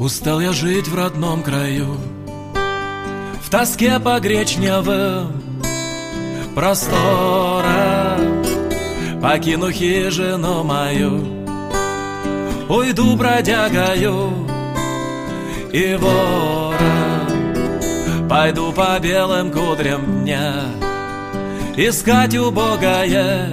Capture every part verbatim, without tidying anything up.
Устал я жить в родном краю, в тоске по гречневым просторам. Покину хижину мою, уйду бродягою и вором. Пойду по белым кудрям дня искать убогое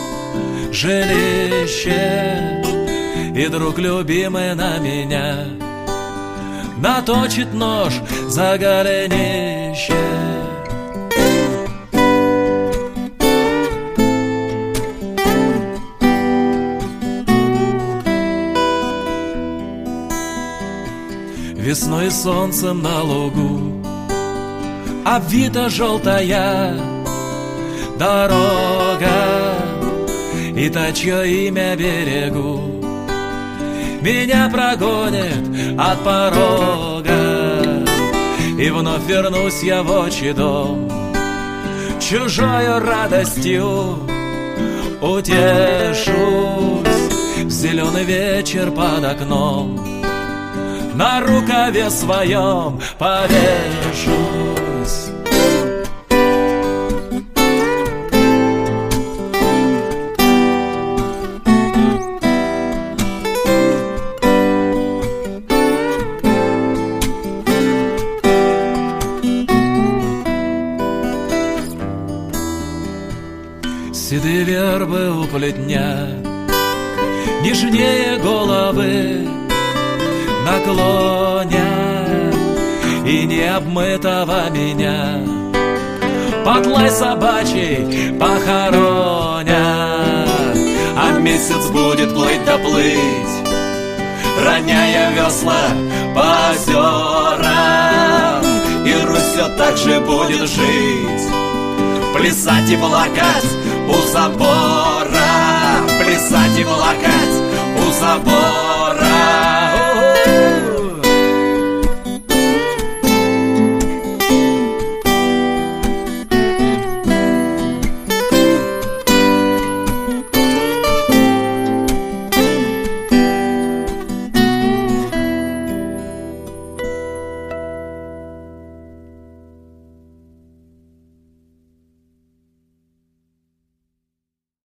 жилище. И друг любимый на меня наточит нож за голенище. Весной солнцем на лугу обвита желтая дорога, и та, чье имя берегу, меня прогонит от порога. И вновь вернусь я в отчий дом, чужою радостью утешусь. В зеленый вечер под окном на рукаве своем повешусь. Седые вербы у плетня нежнее головы наклонят, и не обмытого меня под лай собачий похоронят. А месяц будет плыть да плыть, роняя весла по озерам, и Русь все так же будет жить, плясать и плакать у забора, плясать и плакать у забора.